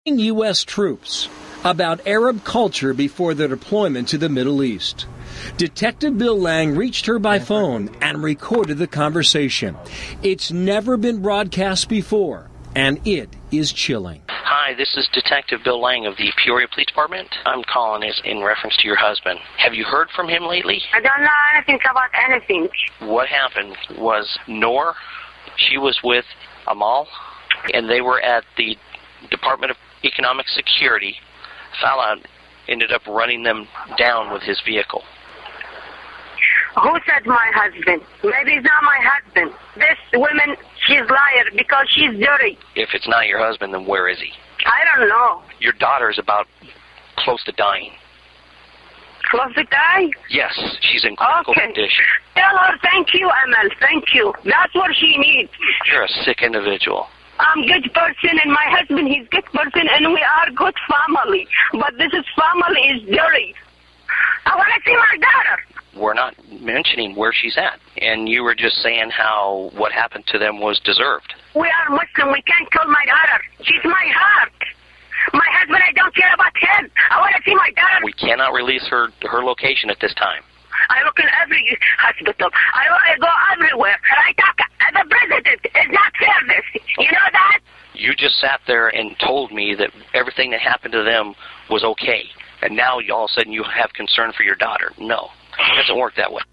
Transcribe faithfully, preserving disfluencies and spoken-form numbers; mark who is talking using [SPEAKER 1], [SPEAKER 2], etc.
[SPEAKER 1] U S troops about Arab culture before their deployment to the Middle East. Detective Bill Lang reached her by phone and recorded the conversation. It's never been broadcast before, and it is chilling.
[SPEAKER 2] Hi, this is Detective Bill Lang of the Peoria Police Department. I'm calling is in reference to your husband. Have you heard from him lately?
[SPEAKER 3] I don't know anything about anything.
[SPEAKER 2] What happened was Noor, she was with Amal, and they were at the Department of Economic Security. Fala ended up running them down with his vehicle.
[SPEAKER 3] Who said my husband? Maybe it's not my husband. This woman, she's liar because she's dirty.
[SPEAKER 2] If it's not your husband, then where is he?
[SPEAKER 3] I don't know.
[SPEAKER 2] Your daughter's about close to dying.
[SPEAKER 3] Close to die?
[SPEAKER 2] Yes, she's in critical
[SPEAKER 3] okay.
[SPEAKER 2] condition.
[SPEAKER 3] Tell her thank you, Amal. Thank you. That's what she needs.
[SPEAKER 2] You're a sick individual.
[SPEAKER 3] I'm good person and my husband, he's good person and we are good family. But this is family is dirty. I want to see my daughter.
[SPEAKER 2] We're not mentioning where she's at. And you were just saying how what happened to them was deserved.
[SPEAKER 3] We are Muslim. We can't kill my daughter. She's my heart. My husband, I don't care about him. I want to see my daughter.
[SPEAKER 2] We cannot release her her location at this time.
[SPEAKER 3] I look in every hospital. I, I go everywhere. And I talk as a president. It's not fair, this. You know that?
[SPEAKER 2] You just sat there and told me that everything that happened to them was okay. And now all of a sudden you have concern for your daughter. No, it doesn't work that way.